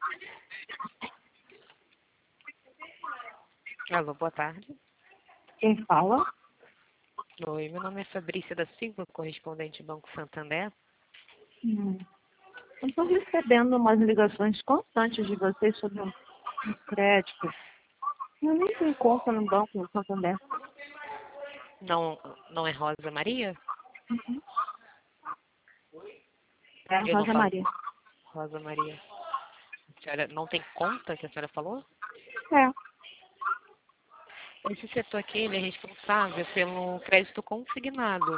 Alô, boa tarde. Quem fala? Oi, meu nome é Fabrícia da Silva, correspondente Banco Santander. Eu estou recebendo umas ligações constantes de vocês sobre um crédito. Eu nem tenho conta no Banco no Santander. Não é Rosa Maria? É, Eu não Rosa falo Maria. Rosa Maria. A senhora não tem conta que a senhora falou? É. Esse setor aqui, ele é responsável pelo crédito consignado.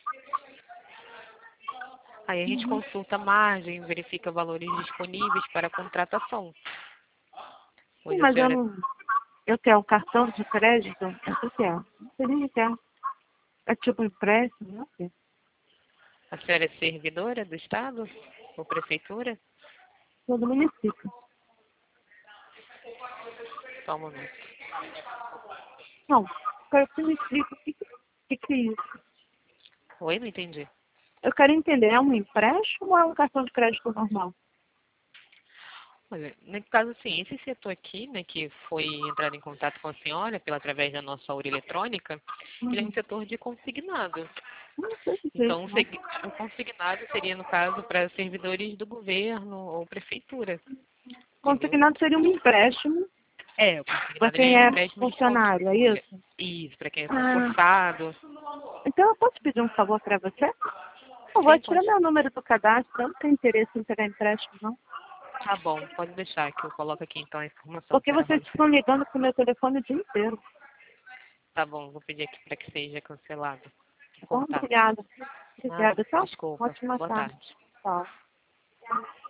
Aí a gente consulta a margem, verifica valores disponíveis para a contratação. Sim, Hoje a mas eu senhora, não... Eu quero um cartão de crédito. É o que é? Não sei nem o que é. É tipo empréstimo, não sei. a senhora é servidora do Estado ou prefeitura? Sou do município. Só um momento. Não, quero que você me explique o que é isso. Oi, não entendi. Eu quero entender, é um empréstimo ou é um cartão de crédito normal? Olha, no caso, sim, esse setor aqui, né, que foi entrado em contato com a senhora através da nossa aura eletrônica, ele é um setor de consignado. Não sei o que é Então, isso, não. o consignado seria, no caso, para servidores do governo ou prefeitura, entendeu? Consignado seria um empréstimo O para consignado ele quem é é empréstimo de funcionário, é família. isso? Isso, para quem é Ah, concursado. então eu posso pedir um favor para você? Eu vou Sim, tirar pode. meu número do cadastro, eu não tenho interesse em pegar empréstimo, não. Tá bom, pode deixar que eu coloco aqui então a informação, Porque senhora vocês Rosa. ficam ligando pro meu telefone o dia inteiro. Tá bom, vou pedir aqui para que seja cancelado o Tá bom? contato. Obrigada. Nada, Obrigada, tá? desculpa. Ótima Boa tarde. tarde. Tchau.